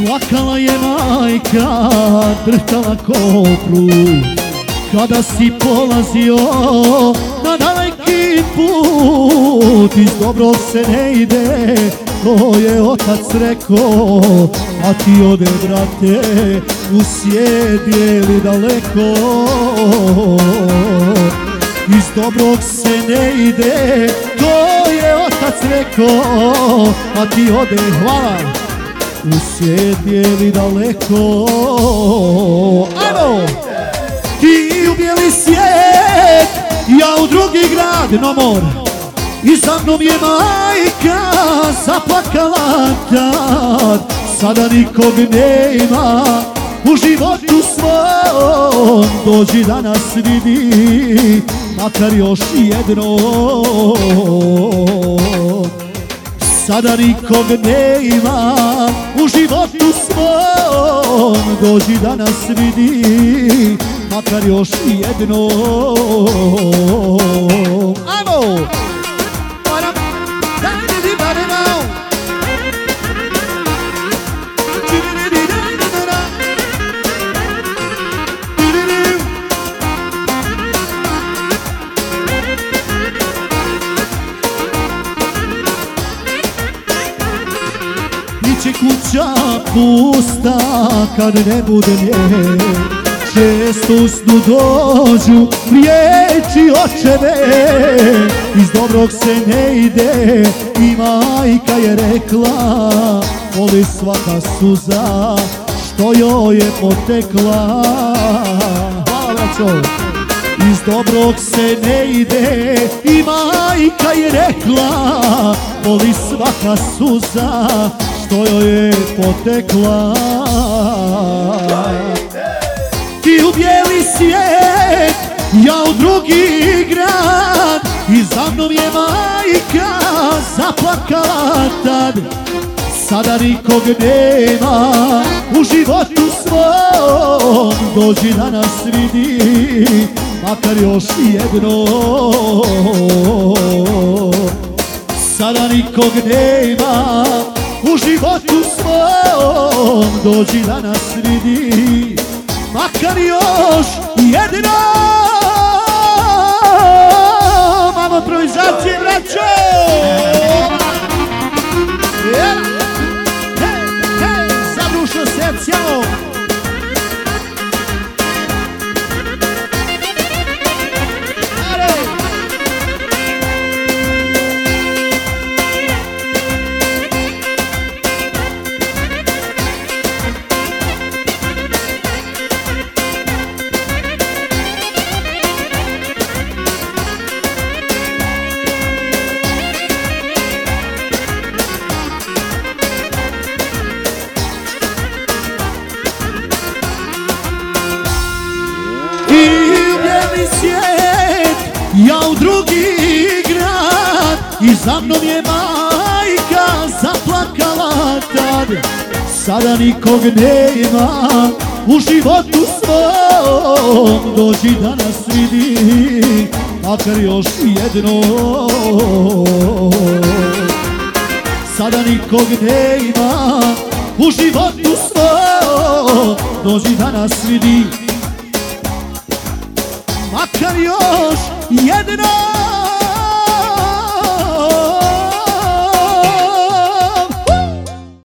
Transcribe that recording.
Plakala je majka, drhtala kopru, kada si polazio na daleki put. Iz dobrog se ne ide, to je otac rekao, a ti ode, brate, u svijet bijeli daleko. Iz dobrog se ne ide, to je otac rekao, a ti ode, hvala, u svijet bijeli daleko. Ajmo! Ti u bijeli svijet, ja u drugi grad, no more. I za mnom je majka zaplakala tad. Sada nikog nema u životu svom, dođi da nas vidi, makar još jedno. Sada nikog nema u životu svom, dođi da nas vidi, makar još jedno. Ajmo! Biće kuća pusta kad ne bude nje, često usnu dođu riječi očeve. Iz dobrog se ne ide, i majka je rekla, voli svaka suza što joj je potekla. Hvala, braćo! Iz dobrog se ne ide, i majka je rekla, voli svaka suza što joj je potekla. Ti u bijeli svijet, ja u drugi grad, i za mnom je majka zaplakala tad. Sada nikog nema u životu svom, dođi da nas vidi, makar još jedno. Sada nikog nema u životu svom, dođi da nas vidi, makar još jedno. Mamo improvizacije, braćo! Za dušo srcjamo! Ja u drugi grad, i za mnom je majka zaplakala tad. Sada nikog nema u životu svom, dođi da nas vidi, makar još jedno. Sada nikog nema u životu svom, dođi da nas vidi, makar još jedno.